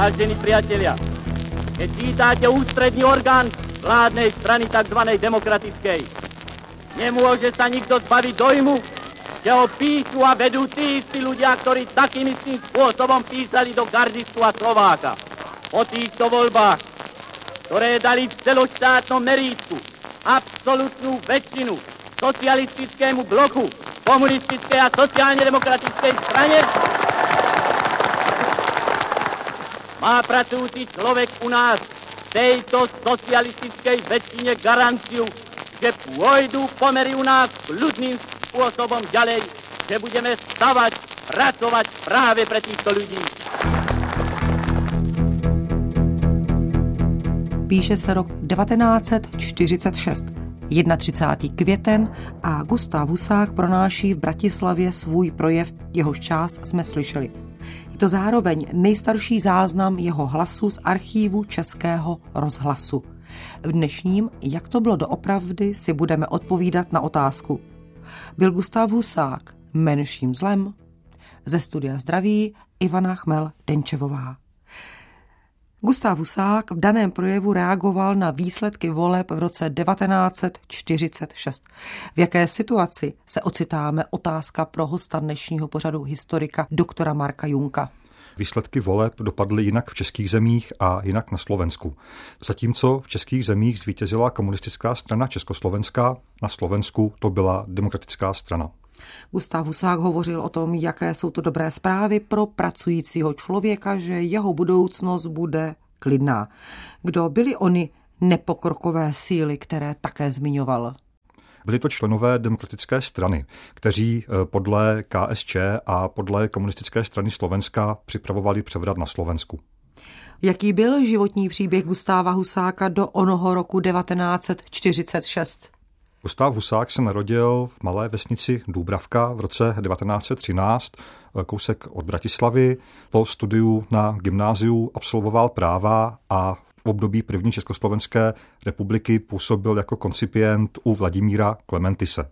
Vážení priatelia, keď čítáte ústredný orgán vládnej strany tzv. Demokratickej, nemôže sa nikto zbaviť dojmu, že ho píšu a vedú tí istí ľudia, ktorí takým istým spôsobom písali do Gardistu a Slováka. Po týchto voľbách, ktoré dali v celoštátnom merítku absolútnu väčšinu socialistickému bloku, komunistickej a sociálne demokratickej strane, má pracujúci človek u nás v tejto socialistickej väčšine garanciu, že pôjdu pomery u nás ľudným spôsobom ďalej, že budeme stavať, pracovať práve pre týchto ľudí. Píše se rok 1946, 31. květen a Gustav Husák pronáší v Bratislavě svůj projev, jehož část jsme slyšeli. Je to zároveň nejstarší záznam jeho hlasu z archívu Českého rozhlasu. V dnešním Jak to bylo doopravdy si budeme odpovídat na otázku. Byl Gustav Husák menším zlem? Ze studia zdraví Ivana Chmel-Denčevová. Gustav Husák v daném projevu reagoval na výsledky voleb v roce 1946. V jaké situaci se ocitáme? Otázka pro hosta dnešního pořadu historika doktora Marka Junka. Výsledky voleb dopadly jinak v českých zemích a jinak na Slovensku. Zatímco v českých zemích zvítězila komunistická strana Československá, na Slovensku to byla demokratická strana. Gustav Husák hovořil o tom, jaké jsou to dobré zprávy pro pracujícího člověka, že jeho budoucnost bude klidná. Kdo byly ony nepokrokové síly, které také zmiňoval? Byli to členové demokratické strany, kteří podle KSČ a podle komunistické strany Slovenska připravovali převrat na Slovensku. Jaký byl životní příběh Gustáva Husáka do onoho roku 1946? Gustav Husák se narodil v malé vesnici Dúbravka v roce 1913, kousek od Bratislavy. Po studiu na gymnáziu absolvoval práva a v období první Československé republiky působil jako koncipient u Vladimíra Klementise.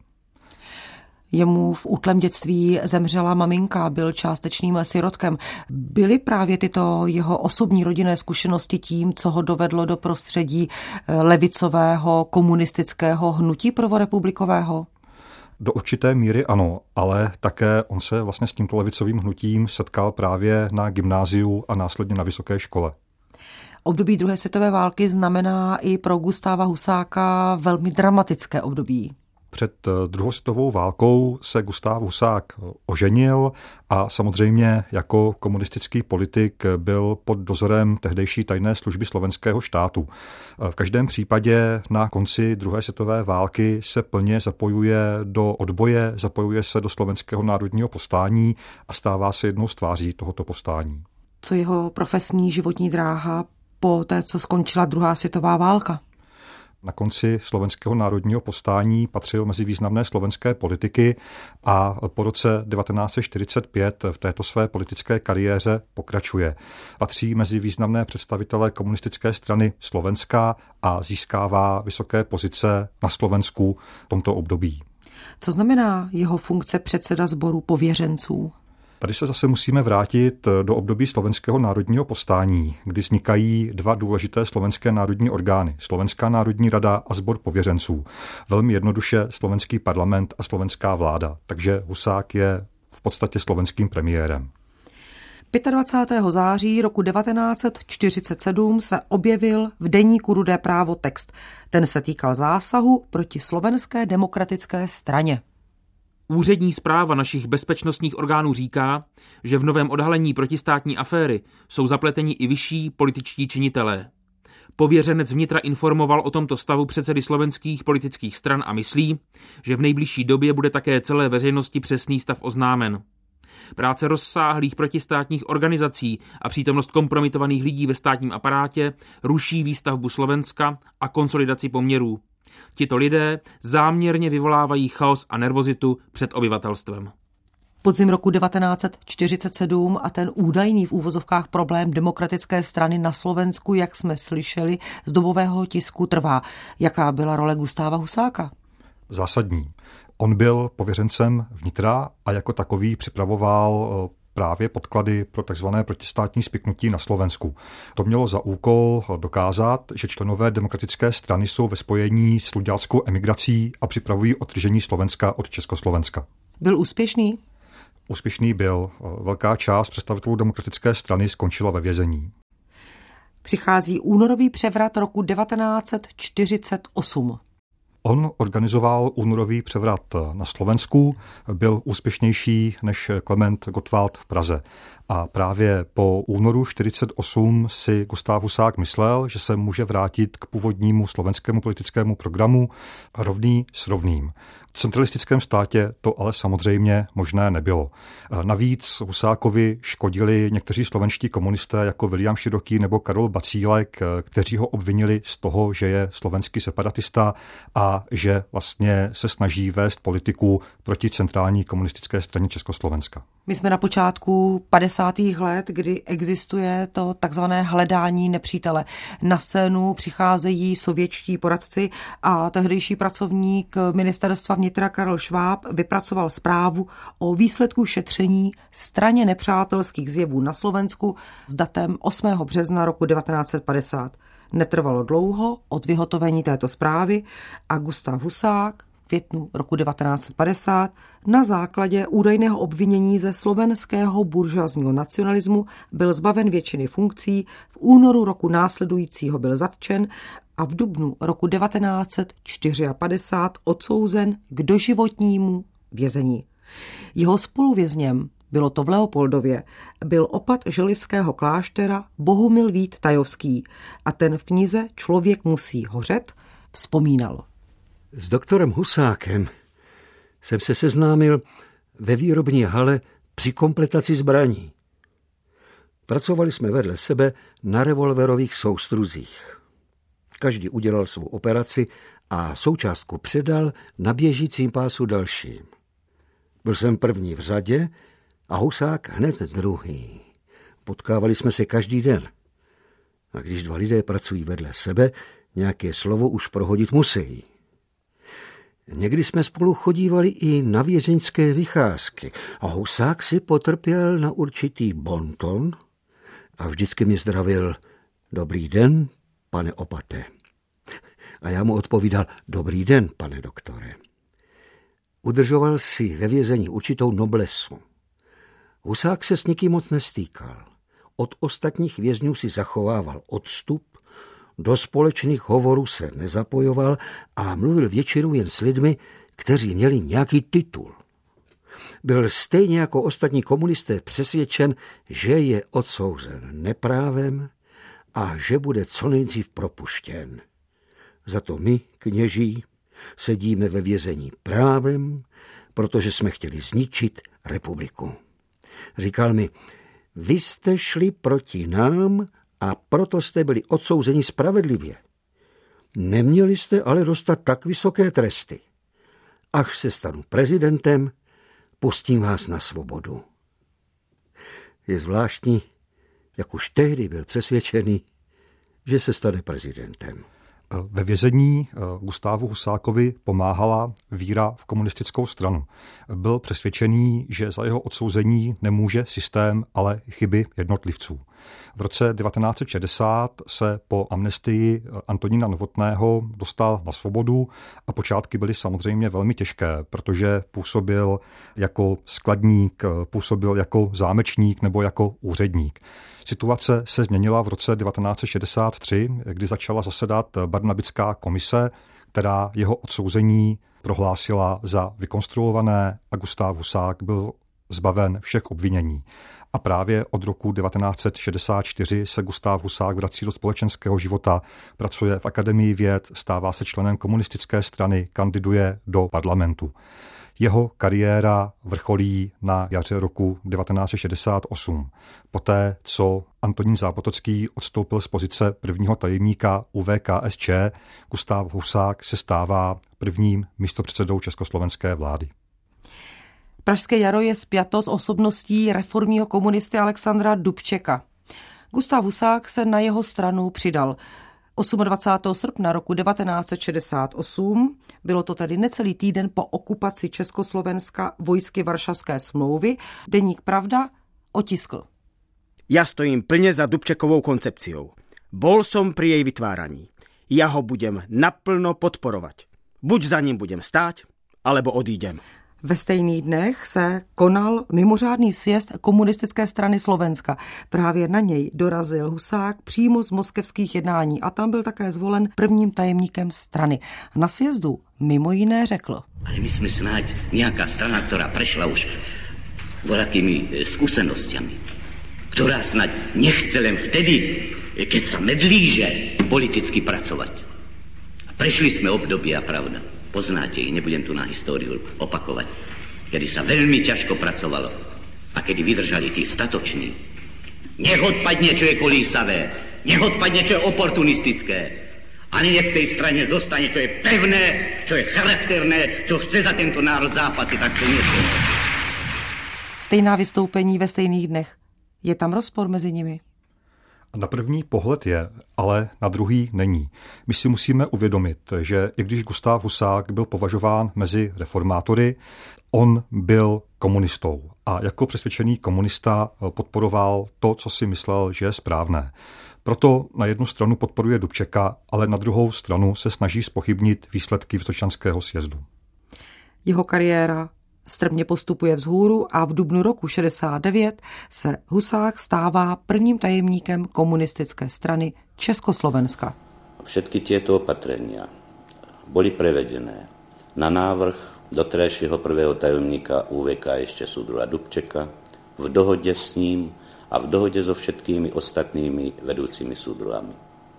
Jemu v útlém dětství zemřela maminka, byl částečným sirotkem. Byly právě tyto jeho osobní rodinné zkušenosti tím, co ho dovedlo do prostředí levicového komunistického hnutí prvorepublikového? Do určité míry ano, ale také on se vlastně s tímto levicovým hnutím setkal právě na gymnáziu a následně na vysoké škole. Období druhé světové války znamená i pro Gustáva Husáka velmi dramatické období. Před druhou světovou válkou se Gustav Husák oženil a samozřejmě jako komunistický politik byl pod dozorem tehdejší tajné služby slovenského štátu. V každém případě na konci druhé světové války se plně zapojuje do odboje, zapojuje se do slovenského národního povstání a stává se jednou z tváří tohoto povstání. Co jeho profesní životní dráha po té, co skončila druhá světová válka? Na konci slovenského národního povstání patřil mezi významné slovenské politiky a po roce 1945 v této své politické kariéře pokračuje. Patří mezi významné představitele komunistické strany Slovenska a získává vysoké pozice na Slovensku v tomto období. Co znamená jeho funkce předseda sboru pověřenců? Tady se zase musíme vrátit do období slovenského národního povstání, kdy vznikají dva důležité slovenské národní orgány, Slovenská národní rada a sbor pověřenců. Velmi jednoduše slovenský parlament a slovenská vláda, takže Husák je v podstatě slovenským premiérem. 25. září roku 1947 se objevil v deníku Rudé právo text. Ten se týkal zásahu proti Slovenské demokratické straně. Úřední zpráva našich bezpečnostních orgánů říká, že v novém odhalení protistátní aféry jsou zapleteni i vyšší političtí činitelé. Pověřenec vnitra informoval o tomto stavu předsedy slovenských politických stran a myslí, že v nejbližší době bude také celé veřejnosti přesný stav oznámen. Práce rozsáhlých protistátních organizací a přítomnost kompromitovaných lidí ve státním aparátě ruší výstavbu Slovenska a konsolidaci poměrů. Tito lidé záměrně vyvolávají chaos a nervozitu před obyvatelstvem. Podzim roku 1947 a ten údajný v úvozovkách problém demokratické strany na Slovensku, jak jsme slyšeli, z dobového tisku trvá. Jaká byla role Gustáva Husáka? Zásadní. On byl pověřencem vnitra a jako takový připravoval právě podklady pro tzv. Protistátní spiknutí na Slovensku. To mělo za úkol dokázat, že členové demokratické strany jsou ve spojení s luďáckou emigrací a připravují odtržení Slovenska od Československa. Byl úspěšný? Úspěšný byl. Velká část představitelů demokratické strany skončila ve vězení. Přichází únorový převrat roku 1948. On organizoval únorový převrat na Slovensku, byl úspěšnější než Klement Gottwald v Praze. A právě po únoru 1948 si Gustav Husák myslel, že se může vrátit k původnímu slovenskému politickému programu rovný s rovným. V centralistickém státě to ale samozřejmě možné nebylo. Navíc Husákovi škodili někteří slovenští komunisté jako Viliam Široký nebo Karol Bacílek, kteří ho obvinili z toho, že je slovenský separatista a že vlastně se snaží vést politiku proti centrální komunistické straně Československa. My jsme na počátku 50. let, kdy existuje to takzvané hledání nepřítele. Na scénu přicházejí sovětští poradci a tehdejší pracovník ministerstva vnitra Karel Šváb vypracoval zprávu o výsledku šetření straně nepřátelských zjevů na Slovensku s datem 8. března roku 1950. Netrvalo dlouho od vyhotovení této zprávy a Gustav Husák v květnu roku 1950 na základě údajného obvinění ze slovenského buržoazního nacionalismu byl zbaven většiny funkcí, v únoru roku následujícího byl zatčen a v dubnu roku 1954 odsouzen k doživotnímu vězení. Jeho spoluvězněm, bylo to v Leopoldově, byl opat želivského kláštera Bohumil Vít Tajovský a ten v knize Člověk musí hořet vzpomínal. S doktorem Husákem jsem se seznámil ve výrobní hale při kompletaci zbraní. Pracovali jsme vedle sebe na revolverových soustruzích. Každý udělal svou operaci a součástku předal na běžícím pásu dalším. Byl jsem první v řadě a Husák hned druhý. Potkávali jsme se každý den. A když dva lidé pracují vedle sebe, nějaké slovo už prohodit musí. Někdy jsme spolu chodívali i na vězeňské vycházky a Husák si potrpěl na určitý bonton a vždycky mi zdravil: Dobrý den, pane opate. A já mu odpovídal: Dobrý den, pane doktore. Udržoval si ve vězení určitou noblesu. Husák se s nikým moc nestýkal. Od ostatních vězňů si zachovával odstup, do společných hovorů se nezapojoval a mluvil většinou jen s lidmi, kteří měli nějaký titul. Byl stejně jako ostatní komunisté přesvědčen, že je odsouzen neprávem a že bude co nejdřív propuštěn. Za to my, kněží, sedíme ve vězení právem, protože jsme chtěli zničit republiku. Říkal mi: Vy jste šli proti nám a proto jste byli odsouzeni spravedlivě. Neměli jste ale dostat tak vysoké tresty. Až se stanu prezidentem, pustím vás na svobodu. Je zvláštní, jak už tehdy byl přesvědčený, že se stane prezidentem. Ve vězení Gustavu Husákovi pomáhala víra v komunistickou stranu. Byl přesvědčený, že za jeho odsouzení nemůže systém, ale chyby jednotlivců. V roce 1960 se po amnestii Antonína Novotného dostal na svobodu a počátky byly samozřejmě velmi těžké, protože působil jako skladník, působil jako zámečník nebo jako úředník. Situace se změnila v roce 1963, kdy začala zasedat Barnabická komise, která jeho odsouzení prohlásila za vykonstruované a Gustav Husák byl zbaven všech obvinění. A právě od roku 1964 se Gustav Husák vrací do společenského života, pracuje v Akademii věd, stává se členem komunistické strany, kandiduje do parlamentu. Jeho kariéra vrcholí na jaře roku 1968. Poté, co Antonín Zápotocký odstoupil z pozice prvního tajemníka UVKSČ, Gustav Husák se stává prvním místopředsedou československé vlády. Pražské jaro je spjato s osobností reformního komunisty Alexandra Dubčeka. Gustav Husák se na jeho stranu přidal. 28. srpna roku 1968, bylo to tedy necelý týden po okupaci Československa vojsky Varšavské smlouvy, deník Pravda otiskl. Ja stojím plne za Dubčekovou koncepciou. Bol som pri jej vytváraní. Ja ho budem naplno podporovať. Buď za ním budem stáť, alebo odídem. Ve stejných dnech se konal mimořádný sjezd komunistické strany Slovenska. Právě na něj dorazil Husák přímo z moskevských jednání a tam byl také zvolen prvním tajemníkem strany. Na sjezdu mimo jiné řekl: Ale my jsme snáď nějaká strana, která prešla už voľakými skúsenostiami, ktorá snáď nechce len vtedy, keď sa medlíže politicky pracovať. A prešli sme obdobia, pravda. Poznáte ich, nebudem tu na históriu opakovať, kedy sa veľmi ťažko pracovalo a kedy vydržali tí statoční. Nech odpadne, čo je kolísavé, nech odpadne, čo je oportunistické, ani nech v tej strane zostane, čo je pevné, čo je charakterné, čo chce za tento národ zápasy, tak chce niečo. Stejná vystoupení ve stejných dnech. Je tam rozpor mezi nimi? Na první pohled je, ale na druhý není. My si musíme uvědomit, že i když Gustáv Husák byl považován mezi reformátory, on byl komunistou a jako přesvědčený komunista podporoval to, co si myslel, že je správné. Proto na jednu stranu podporuje Dubčeka, ale na druhou stranu se snaží zpochybnit výsledky Vysočanského sjezdu. Jeho kariéra strmě postupuje vzhůru a v dubnu roku 69 se Husák stává prvním tajemníkem komunistické strany Československa. Všetky tieto opatrenia boli prevedené na návrh doterajšieho prvého tajomníka UVK ešte súdruha Dubčeka v dohode s ním a v dohode so všetkými ostatnými vedúcimi súdruhami.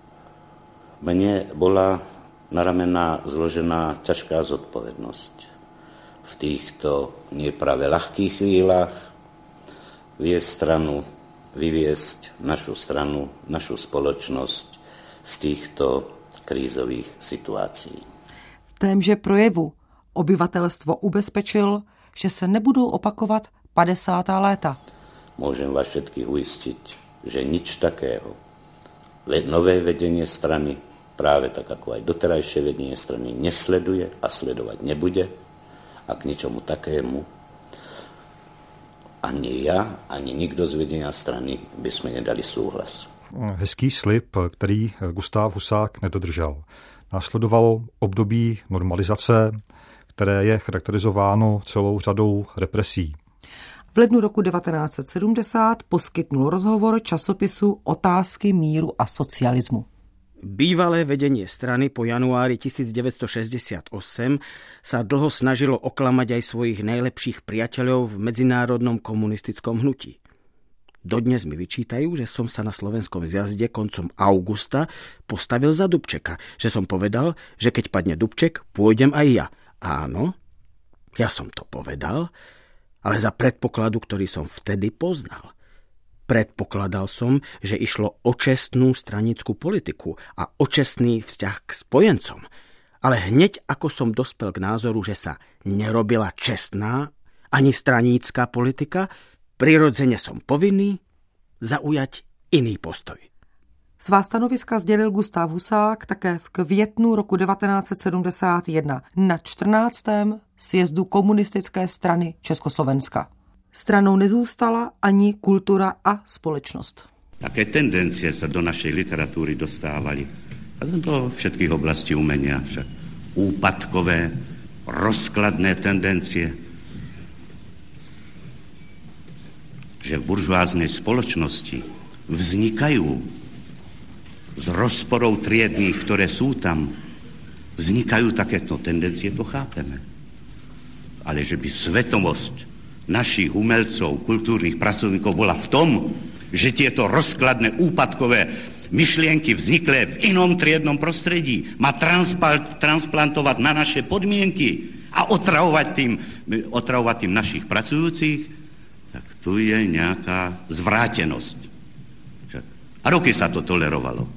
Mne bola na ramená zložená ťažká zodpovednosť v týchto neprave ľahkých chvíľach viesť stranu, vyviesť našu stranu, našu spoločnosť z týchto krízových situácií. V témže projevu obyvatelstvo ubezpečil, že se nebudou opakovat 50. léta. Môžem vás všetkých uistiť, že nič takého. Nové vedenie strany, práve tak ako aj doterajšie vedenie strany, nesleduje a sledovať nebude. A k ničomu takému ani ja, ani nikdo z vedenia strany by sme nedali súhlas. Hezký slib, který Gustáv Husák nedodržel. Následovalo období normalizace, které je charakterizováno celou řadou represí. V lednu roku 1970 poskytnul rozhovor časopisu Otázky míru a socialismu. Bývalé vedenie strany po januári 1968 sa dlho snažilo oklamať aj svojich najlepších priateľov v medzinárodnom komunistickom hnutí. Dodnes mi vyčítajú, že som sa na slovenskom zjazde koncom augusta postavil za Dubčeka, že som povedal, že keď padne Dubček, pôjdem aj ja. Áno, ja som to povedal, ale za predpokladu, ktorý som vtedy poznal. Predpokladal som, že išlo o čestnú stranickú politiku a o čestný vzťah k spojencom. Ale hneď ako som dospel k názoru, že sa nerobila čestná ani stranícka politika, prirodzene som povinný zaujať iný postoj. Svá stanoviska sdělil Gustáv Husák také v květnu roku 1971 na 14. sjezdu komunistické strany Československa. Stranou nezůstala ani kultura a společnost. Také tendencie sa do našej literatúry dostávali. A do všetkých oblastí umenia. Však úpadkové, rozkladné tendencie. Že v buržoáznej spoločnosti vznikajú z rozporov triedných, ktoré sú tam, vznikajú takéto tendencie, to chápeme. Ale že by svetomosť našich umelcov, kultúrnych pracovníkov bola v tom, že tieto rozkladné, úpadkové myšlienky vzniklé v inom triednom prostredí má transplantovať na naše podmienky a otravovať tým našich pracujúcich, tak tu je nejaká zvrátenosť. A roky sa to tolerovalo.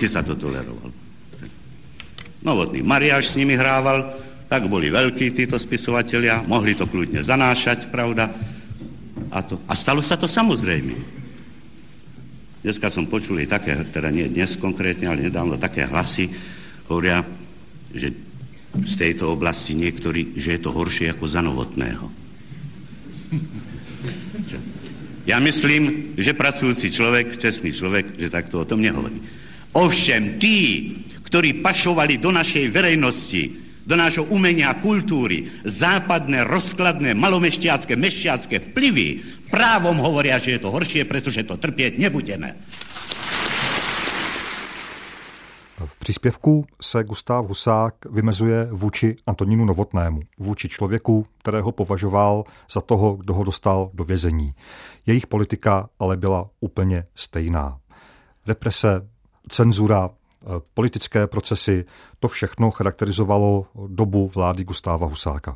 Novotný Mariáš s nimi hrával, tak boli veľkí títo spisovatelia, mohli to kľudne zanášať, pravda? A stalo sa to samozrejme. Dneska som počul aj také, teda nie dnes konkrétne, ale nedávno také hlasy, hovoria, že z tejto oblasti niektorí, že je to horšie ako za Novotného. Já myslím, že pracující člověk, čestný člověk, že takto o tom nehovorí. Ovšem tí, ktorí pašovali do našej verejnosti, do nášho umenia a kultúry západné, rozkladné, malomešťácké, mešťácké vplyvy, právom hovoria, že je to horšie, pretože to trpieť nebudeme. V příspěvku se Gustáv Husák vymezuje vůči Antonínu Novotnému, vůči člověku, kterého považoval za toho, kdo ho dostal do vězení. Jejich politika ale byla úplně stejná. Represe, cenzura, politické procesy, to všechno charakterizovalo dobu vlády Gustáva Husáka.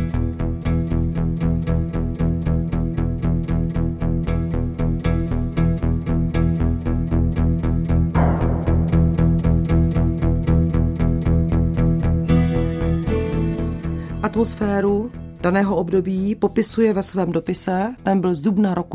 Atmosféru daného období popisuje ve svém dopise, ten byl z dubna roku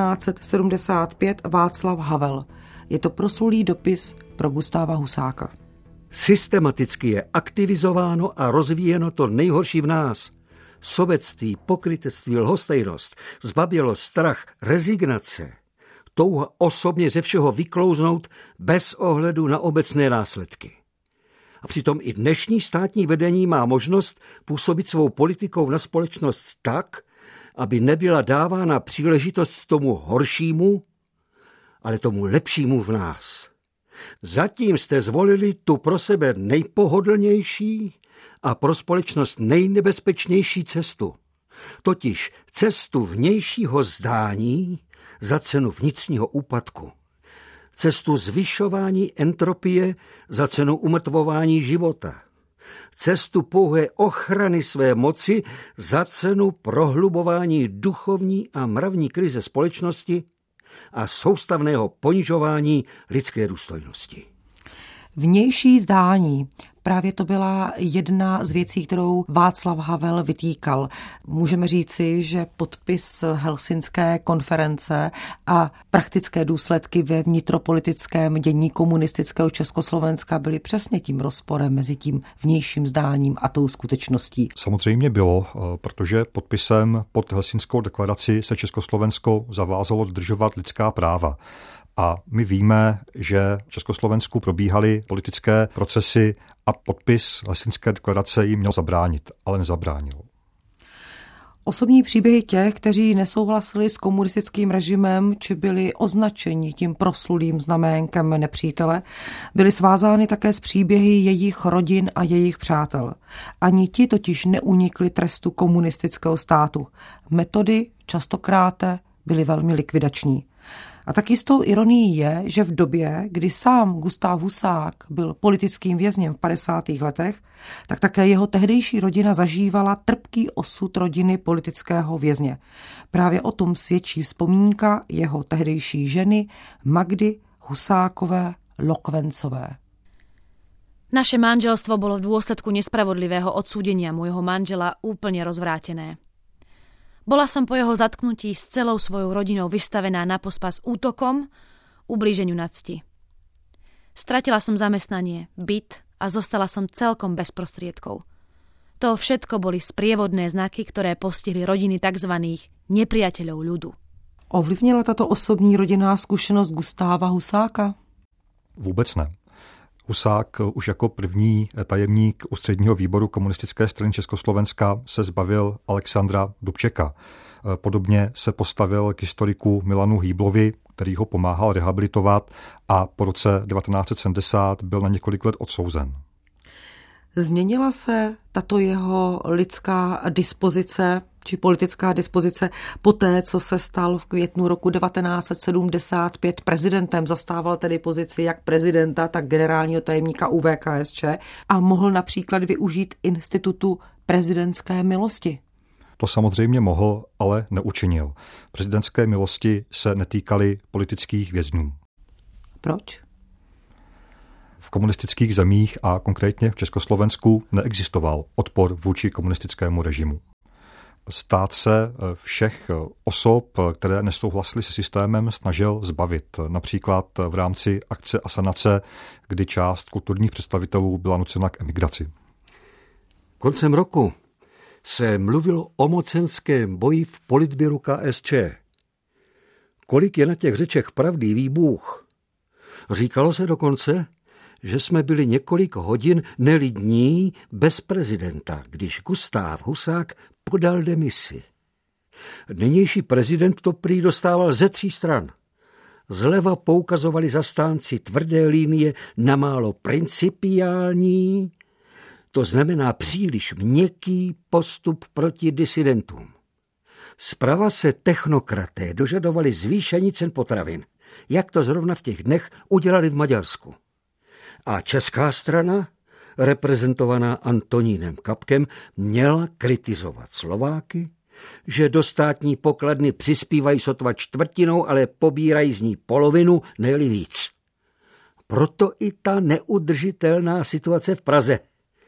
1975, Václav Havel. Je to proslulý dopis pro Gustáva Husáka. Systematicky je aktivizováno a rozvíjeno to nejhorší v nás. Sobectví, pokrytectví, lhostejnost, zbabělost, strach, rezignace, touha osobně ze všeho vyklouznout bez ohledu na obecné následky. A přitom i dnešní státní vedení má možnost působit svou politikou na společnost tak, aby nebyla dávána příležitost tomu horšímu, ale tomu lepšímu v nás. Zatím jste zvolili tu pro sebe nejpohodlnější a pro společnost nejnebezpečnější cestu. Totiž cestu vnějšího zdání za cenu vnitřního úpadku. Cestu zvyšování entropie za cenu umrtvování života. Cestu pouhé ochrany své moci za cenu prohlubování duchovní a mravní krize společnosti a soustavného ponižování lidské důstojnosti. Vnější zdání. Právě to byla jedna z věcí, kterou Václav Havel vytýkal. Můžeme říci, že podpis Helsinské konference a praktické důsledky ve vnitropolitickém dění komunistického Československa byly přesně tím rozporem mezi tím vnějším zdáním a tou skutečností. Samozřejmě bylo, protože podpisem pod Helsinskou deklaraci se Československo zavázalo dodržovat lidská práva. A my víme, že v Československu probíhaly politické procesy a podpis Helsinské deklarace jim měl zabránit, ale nezabránil. Osobní příběhy těch, kteří nesouhlasili s komunistickým režimem, či byli označeni tím proslulým znaménkem nepřítele, byly svázány také s příběhy jejich rodin a jejich přátel. Ani ti totiž neunikli trestu komunistického státu. Metody častokrát byly velmi likvidační. A tak jistou ironií je, že v době, kdy sám Gustáv Husák byl politickým vězněm v 50. letech, tak také jeho tehdejší rodina zažívala trpký osud rodiny politického vězně. Právě o tom svědčí vzpomínka jeho tehdejší ženy Magdy Husákové Lokvencové. Naše manželstvo bolo v dôsledku nespravodlivého odsúdenia môjho manžela úplne rozvrátené. Bola som po jeho zatknutí s celou svojou rodinou vystavená na pospas útokom, ublíženiu na cti. Stratila som zamestnanie, byt a zostala som celkom bez prostriedkov. To všetko boli sprievodné znaky, ktoré postihli rodiny tzv. Nepriateľov ľudu. Ovlivnila tato osobní rodinná zkušenost Gustáva Husáka? Vůbec ne. Husák už jako první tajemník ústředního výboru komunistické strany Československa se zbavil Alexandra Dubčeka. Podobně se postavil k historiku Milanu Hýblovi, který ho pomáhal rehabilitovat a po roce 1970 byl na několik let odsouzen. Změnila se tato jeho lidská dispozice či politická dispozice poté, co se stal v květnu roku 1975 prezidentem, zastával tedy pozici jak prezidenta, tak generálního tajemníka UVKSČ a mohl například využít institutu prezidentské milosti? To samozřejmě mohl, ale neučinil. Prezidentské milosti se netýkaly politických vězňů. Proč? V komunistických zemích a konkrétně v Československu neexistoval odpor vůči komunistickému režimu. Stát se všech osob, které nesouhlasily se systémem, snažil zbavit. Například v rámci akce Asanace, kdy část kulturních představitelů byla nucena k emigraci. Koncem roku se mluvilo o mocenském boji v politbíru KSČ. kolik je na těch řečech pravdy, ví Bůh. Říkalo se dokonce, že jsme byli několik hodin, ne-li dní, bez prezidenta, když Gustáv Husák podal demisi. Nynější prezident to prý dostával ze 3 stran. Zleva poukazovali zastánci tvrdé linie na málo principiální, to znamená příliš měkký postup proti disidentům. Zprava se technokraté dožadovali zvýšení cen potravin, jak to zrovna v těch dnech udělali v Maďarsku. A česká strana, reprezentovaná Antonínem Kapkem, měla kritizovat Slováky, že do státní pokladny přispívají sotva 1/4, ale pobírají z ní polovinu, ne-li víc. Proto i ta neudržitelná situace v Praze.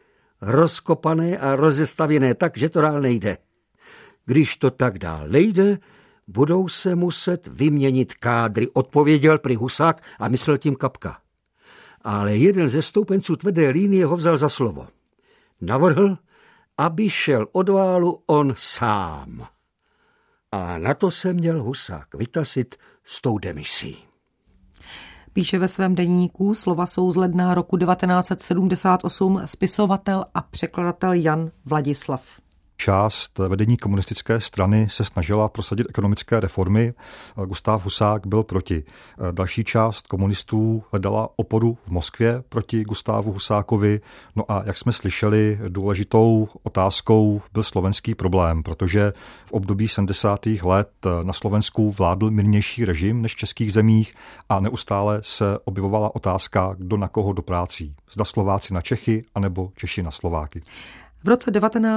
Rozkopané a rozestavěné tak, že to dál nejde. Když to tak dál nejde, budou se muset vyměnit kádry, odpověděl prý Husák a myslel tím Kapka. Ale jeden ze stoupenců tvrdé linie ho vzal za slovo. Navrhl, aby šel od válu on sám. A na to se měl Husák vytasit s tou demisí. Píše ve svém deníku, slova jsou z ledna roku 1978, spisovatel a překladatel Jan Vladislav. Část vedení komunistické strany se snažila prosadit ekonomické reformy. Gustáv Husák byl proti. Další část komunistů hledala oporu v Moskvě proti Gustávu Husákovi. No a jak jsme slyšeli, důležitou otázkou byl slovenský problém, protože v období 70. let na Slovensku vládl mírnější režim než v českých zemích a neustále se objevovala otázka, kdo na koho doplácí. Zda Slováci na Čechy, anebo Češi na Slováky. V roce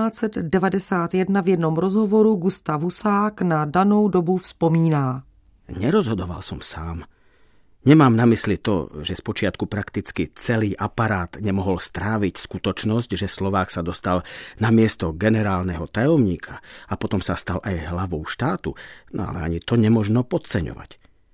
1991 v jednom rozhovoru Gustav Husák na danou dobu vzpomíná. Nerozhodoval som sám. Nemám na mysli to, že spočiatku prakticky celý aparát nemohol stráviť skutočnosť, že Slovák sa dostal na miesto generálneho tajomníka a potom sa stal aj hlavou štátu, no ale ani to nemožno podceňovať.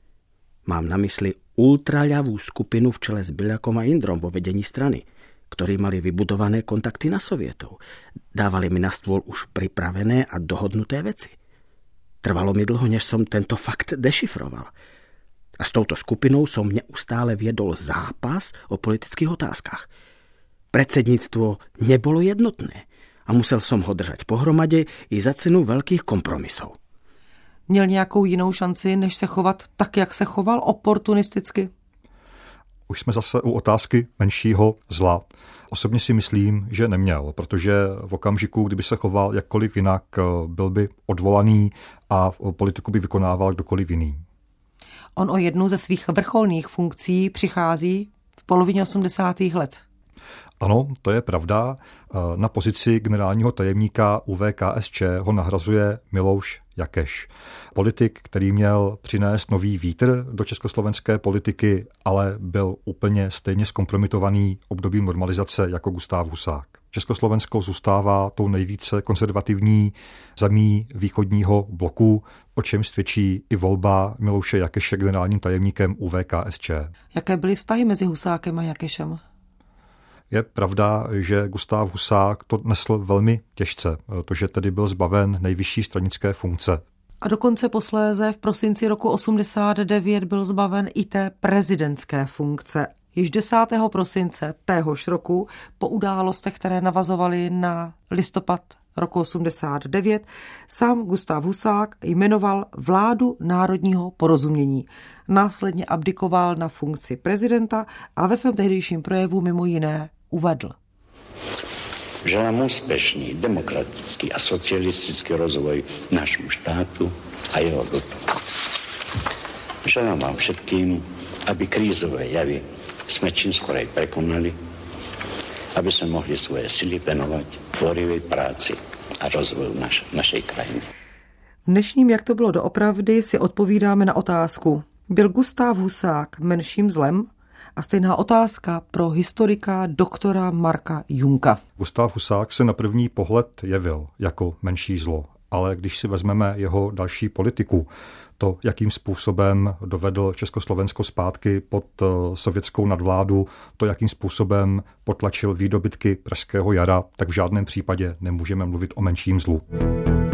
Mám na mysli ultraľavú skupinu v čele s Biľakom a Indrom vo vedení strany, ktorí mali vybudované kontakty na Sovietov. Dávali mi na stôl už pripravené a dohodnuté veci. Trvalo mi dlho, než som tento fakt dešifroval. A s touto skupinou som neustále viedol zápas o politických otázkach. Predsedníctvo nebolo jednotné a musel som ho držať pohromade i za cenu veľkých kompromisov. Měl nějakou jinou šanci, než se chovat tak, jak se choval, oportunisticky? Už jsme zase u otázky menšího zla. Osobně si myslím, že neměl, protože v okamžiku, kdyby se choval jakkoliv jinak, byl by odvolaný a politiku by vykonával kdokoliv jiný. On o jednu ze svých vrcholných funkcí přichází v polovině 80. let. Ano, to je pravda. Na pozici generálního tajemníka UVKSČ ho nahrazuje Milouš Jakeš. Politik, který měl přinést nový vítr do československé politiky, ale byl úplně stejně zkompromitovaný obdobím normalizace jako Gustáv Husák. Československo zůstává tou nejvíce konzervativní zemí východního bloku, o čem svědčí i volba Milouše Jakeše generálním tajemníkem UVKSČ. Jaké byly vztahy mezi Husákem a Jakešem? Je pravda, že Gustáv Husák to nesl velmi těžce, protože tedy byl zbaven nejvyšší stranické funkce. A dokonce posléze v prosinci roku 89 byl zbaven i té prezidentské funkce. Již 10. prosince téhož roku po událostech, které navazovaly na listopad roku 89, sám Gustáv Husák jmenoval vládu národního porozumění. Následně abdikoval na funkci prezidenta a ve svém tehdejším projevu mimo jiné uvedl. Želám úspešný, demokratický a socialistický rozvoj našemu štátu a jeho ľudu. Želám vám všetkým, aby krízové javy sme čím skorej prekonali, aby sme mohli svoje sily venovať tvorivej práci a rozvoju našej krajiny. V dnešním Jak to bylo doopravdy si odpovídáme na otázku. Byl Gustáv Husák menším zlem? A stejná otázka pro historika doktora Marka Junka. Gustáv Husák se na první pohled jevil jako menší zlo, ale když si vezmeme jeho další politiku, to, jakým způsobem dovedl Československo zpátky pod sovětskou nadvládu, to, jakým způsobem potlačil výdobytky Pražského jara, tak v žádném případě nemůžeme mluvit o menším zlu.